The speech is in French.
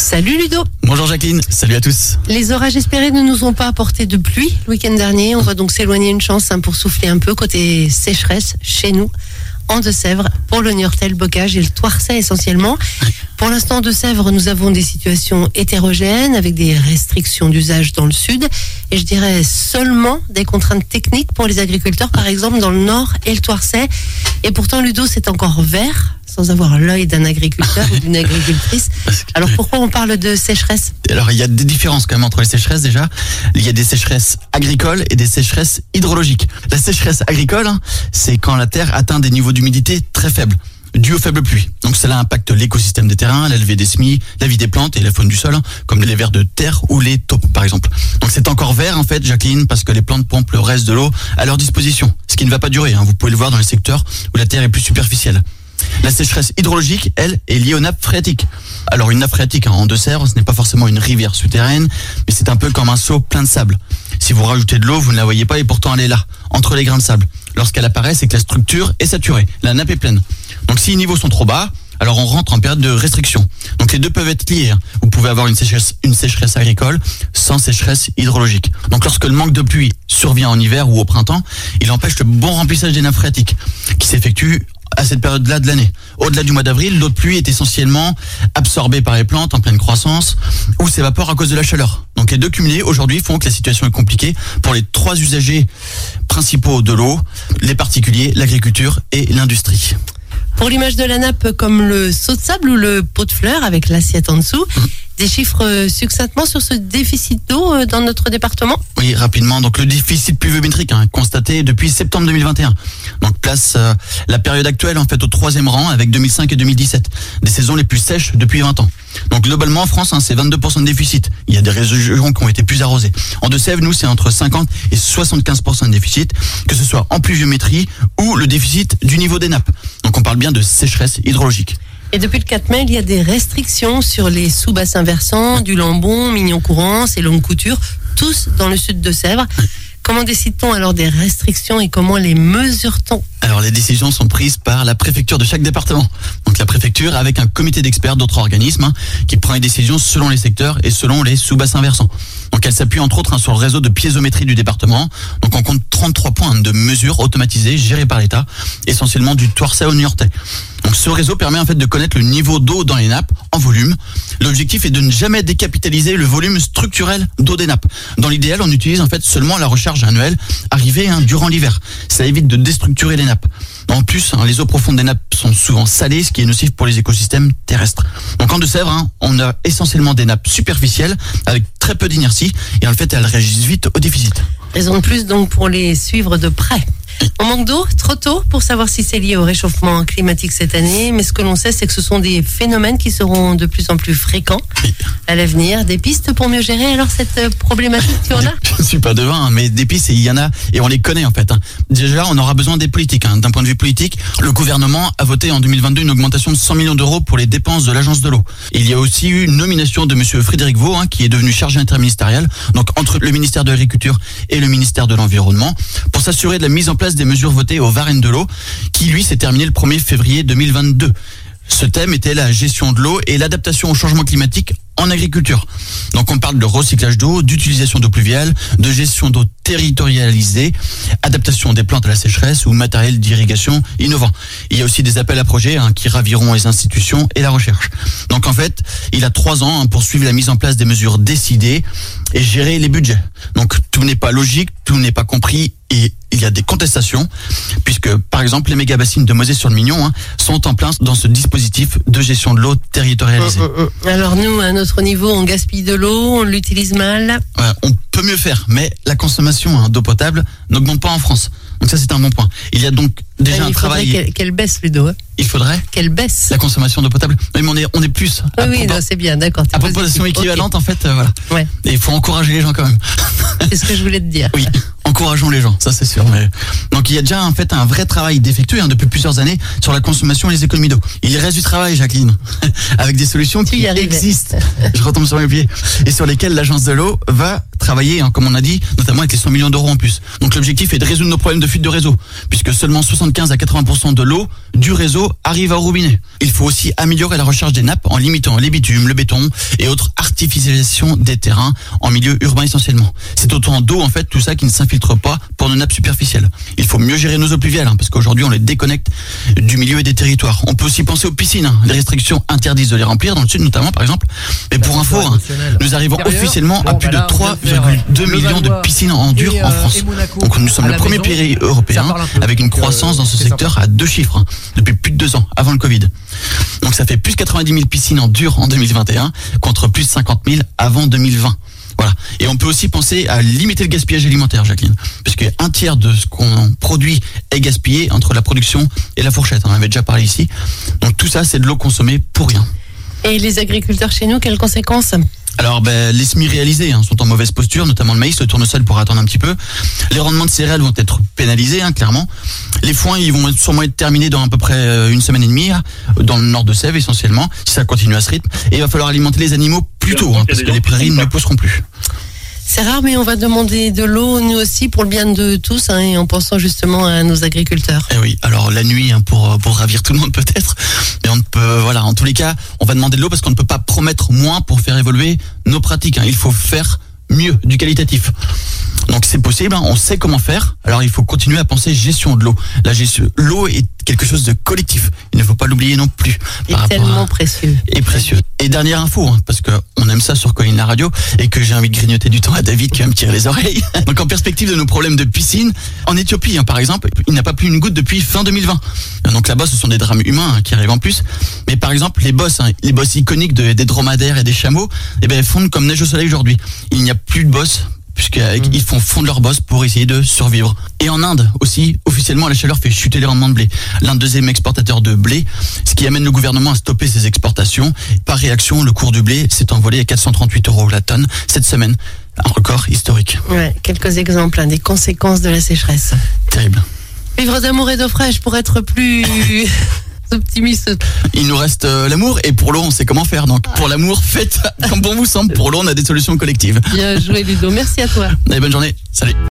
Salut Ludo. Bonjour Jacqueline, salut à tous. Les orages espérés ne nous ont pas apporté de pluie le week-end dernier. On va donc s'éloigner une chance pour souffler un peu côté sécheresse chez nous, en Deux-Sèvres, pour le Niortais, le Bocage et le Thouarçais essentiellement. Pour l'instant, en Deux-Sèvres, nous avons des situations hétérogènes avec des restrictions d'usage dans le sud et je dirais seulement des contraintes techniques pour les agriculteurs, par exemple dans le Nord et le Thouarçais. Et pourtant, Ludo, c'est encore vert, sans avoir l'œil d'un agriculteur ou d'une agricultrice. Alors pourquoi on parle de sécheresse ? Alors il y a des différences quand même entre les sécheresses déjà. Il y a des sécheresses agricoles et des sécheresses hydrologiques. La sécheresse agricole, c'est quand la terre atteint des niveaux d'humidité très faibles, dû aux faibles pluies. Donc cela impacte l'écosystème des terrains, la levée des semis, la vie des plantes et la faune du sol, comme les vers de terre ou les taupes par exemple. Donc c'est encore vert en fait, Jacqueline, parce que les plantes pompent le reste de l'eau à leur disposition, ce qui ne va pas durer. Vous pouvez le voir dans les secteurs où la terre est plus superficielle. La sécheresse hydrologique, elle, est liée aux nappes phréatiques. Alors une nappe phréatique en Deux-Sèvres, ce n'est pas forcément une rivière souterraine, mais c'est un peu comme un seau plein de sable. Si vous rajoutez de l'eau, vous ne la voyez pas et pourtant elle est là, entre les grains de sable. Lorsqu'elle apparaît, c'est que la structure est saturée, la nappe est pleine. Donc si les niveaux sont trop bas, alors on rentre en période de restriction. Donc les deux peuvent être liés. Vous pouvez avoir une sécheresse agricole sans sécheresse hydrologique. Donc lorsque le manque de pluie survient en hiver ou au printemps, il empêche le bon remplissage des nappes phréatiques qui s'effectue à cette période-là de l'année. Au-delà du mois d'avril, l'eau de pluie est essentiellement absorbée par les plantes en pleine croissance ou s'évapore à cause de la chaleur. Donc les deux cumulés aujourd'hui font que la situation est compliquée pour les trois usagers principaux de l'eau, les particuliers, l'agriculture et l'industrie. Pour l'image de la nappe, comme le seau de sable ou le pot de fleurs avec l'assiette en dessous, des chiffres succinctement sur ce déficit d'eau dans notre département ? Oui, rapidement. Donc le déficit pluviométrique constaté depuis septembre 2021. Donc place la période actuelle en fait au 3e rang avec 2005 et 2017, des saisons les plus sèches depuis 20 ans. Donc globalement en France, c'est 22% de déficit. Il y a des régions qui ont été plus arrosées. En Deux-Sèvres, nous, c'est entre 50 et 75% de déficit, que ce soit en pluviométrie ou le déficit du niveau des nappes. Donc on parle bien de sécheresse hydrologique. Et depuis le 4 mai, il y a des restrictions sur les sous-bassins versants, du Lambon, Mignon-Courance et Longue Couture, tous dans le sud de Sèvres. Comment décide-t-on alors des restrictions et comment les mesure-t-on ? Alors les décisions sont prises par la préfecture de chaque département. Donc la préfecture avec un comité d'experts d'autres organismes qui prend les décisions selon les secteurs et selon les sous-bassins versants. Donc elle s'appuie entre autres sur le réseau de piézométrie du département. Donc on compte 33 points de mesures automatisées gérés par l'État, essentiellement du Thouarçais au Niortais. Donc ce réseau permet en fait de connaître le niveau d'eau dans les nappes en volume. L'objectif est de ne jamais décapitaliser le volume structurel d'eau des nappes. Dans l'idéal, on utilise en fait seulement la recharge annuelle arrivée durant l'hiver. Ça évite de déstructurer les nappes. En plus, les eaux profondes des nappes sont souvent salées, ce qui est nocif pour les écosystèmes terrestres. Donc en Deux-Sèvres, on a essentiellement des nappes superficielles avec très peu d'inertie et en fait, elles réagissent vite au déficit. Raison de plus donc pour les suivre de près. On manque d'eau trop tôt pour savoir si c'est lié au réchauffement climatique cette année, mais ce que l'on sait, c'est que ce sont des phénomènes qui seront de plus en plus fréquents à l'avenir. Des pistes pour mieux gérer alors cette problématique qu'on a ? Je ne suis pas devin, mais des pistes, il y en a et on les connaît en fait. Déjà, on aura besoin des politiques. D'un point de vue politique, le gouvernement a voté en 2022 une augmentation de 100 millions d'euros pour les dépenses de l'Agence de l'eau. Il y a aussi eu une nomination de monsieur Frédéric Vaux, qui est devenu chargé interministériel, donc entre le ministère de l'Agriculture et le ministère de l'Environnement, pour s'assurer de la mise en place des mesures votées au Varenne de l'eau, qui lui s'est terminé le 1er février 2022. Ce thème était la gestion de l'eau et l'adaptation au changement climatique en agriculture. Donc on parle de recyclage d'eau, d'utilisation d'eau pluviale, de gestion d'eau territorialisée, adaptation des plantes à la sécheresse ou matériel d'irrigation innovant. Il y a aussi des appels à projets qui raviront les institutions et la recherche. Donc en fait, il a 3 ans pour suivre la mise en place des mesures décidées et gérer les budgets. Donc tout n'est pas logique, tout n'est pas compris et il y a des contestations puisque par exemple les méga-bassines de Mosée-sur-le-Mignon sont en plein dans ce dispositif de gestion de l'eau territorialisée. Alors nous, à notre niveau, on gaspille de l'eau, on l'utilise mal. On peut mieux faire, mais la consommation d'eau potable n'augmente pas en France. Donc ça, c'est un bon point. Il y a donc déjà un travail... Il faudrait qu'elle baisse, Ludo. Il faudrait qu'elle baisse la consommation d'eau potable. Mais on est plus... Oui, non, c'est bien, d'accord. À proportion équivalente, en fait, voilà. Ouais. Et il faut encourager les gens quand même. C'est ce que je voulais te dire. Oui, encourageons les gens, ça c'est sûr. Mais... Donc il y a déjà en fait un vrai travail d'effectuer depuis plusieurs années sur la consommation et les économies d'eau. Il reste du travail, Jacqueline, avec des solutions qui existent. Je retombe sur mes pieds. Et sur lesquelles l'Agence de l'eau va travailler. travailler, comme on a dit, notamment avec les 100 millions d'euros en plus. Donc l'objectif est de résoudre nos problèmes de fuite de réseau, puisque seulement 75 à 80% de l'eau du réseau arrive au robinet. Il faut aussi améliorer la recharge des nappes en limitant les bitumes, le béton et autres artificialisations des terrains en milieu urbain essentiellement. C'est autant d'eau en fait, tout ça qui ne s'infiltre pas pour nos nappes superficielles. Il faut mieux gérer nos eaux pluviales, parce qu'aujourd'hui on les déconnecte du milieu et des territoires. On peut aussi penser aux piscines. Les restrictions interdisent de les remplir, dans le sud notamment par exemple. Mais pour info, nous arrivons officiellement à plus de 3,2 millions de piscines en dur en France. Donc nous sommes le premier pays européen avec une croissance dans ce secteur à 2 chiffres depuis plus de 2 ans, avant le Covid. Donc ça fait plus 90 000 piscines en dur en 2021 contre plus 50 000 avant 2020. Voilà. Et on peut aussi penser à limiter le gaspillage alimentaire, Jacqueline, puisque un tiers de ce qu'on produit est gaspillé entre la production et la fourchette. On en avait déjà parlé ici. Donc tout ça, c'est de l'eau consommée pour rien. Et les agriculteurs chez nous, quelles conséquences ? Alors, les semis réalisés sont en mauvaise posture, notamment le maïs, le tournesol pour attendre un petit peu. Les rendements de céréales vont être pénalisés, clairement. Les foins, ils vont sûrement être terminés dans à peu près une semaine et demie, dans le nord de Sèvres essentiellement, si ça continue à ce rythme. Et il va falloir alimenter les animaux plus tôt, parce que les prairies ne pousseront plus. C'est rare, mais on va demander de l'eau, nous aussi, pour le bien de tous, et en pensant justement à nos agriculteurs. Eh oui, alors la nuit, pour ravir tout le monde peut-être, mais on peut, en tous les cas, on va demander de l'eau parce qu'on ne peut pas promettre moins pour faire évoluer nos pratiques. Il faut faire mieux, du qualitatif. Donc c'est possible, on sait comment faire. Alors il faut continuer à penser gestion de l'eau. L'eau est quelque chose de collectif. Il ne faut pas l'oublier non plus. Et tellement précieux. Et précieux. Et dernière info, parce que on aime ça sur Colline la radio et que j'ai envie de grignoter du temps à David qui va me tirer les oreilles. Donc en perspective de nos problèmes de piscine, en Éthiopie par exemple, il n'a pas plu une goutte depuis fin 2020. Donc là-bas ce sont des drames humains qui arrivent en plus. Mais par exemple les bosses iconiques des dromadaires et des chameaux, fondent comme neige au soleil aujourd'hui. Il n'y a plus de bosses puisqu'ils font fondre leur bosse pour essayer de survivre. Et en Inde aussi, officiellement, la chaleur fait chuter les rendements de blé. L'Inde, deuxième exportateur de blé, ce qui amène le gouvernement à stopper ses exportations. Par réaction, le cours du blé s'est envolé à 438 € la tonne cette semaine. Un record historique. Ouais, quelques exemples des conséquences de la sécheresse. Terrible. Vivre d'amour et d'eau fraîche pour être plus... optimiste. Il nous reste l'amour et pour l'eau on sait comment faire. Donc pour l'amour faites comme bon vous semble. Pour l'eau on a des solutions collectives. Bien joué Ludo, merci à toi. Allez, bonne journée, salut.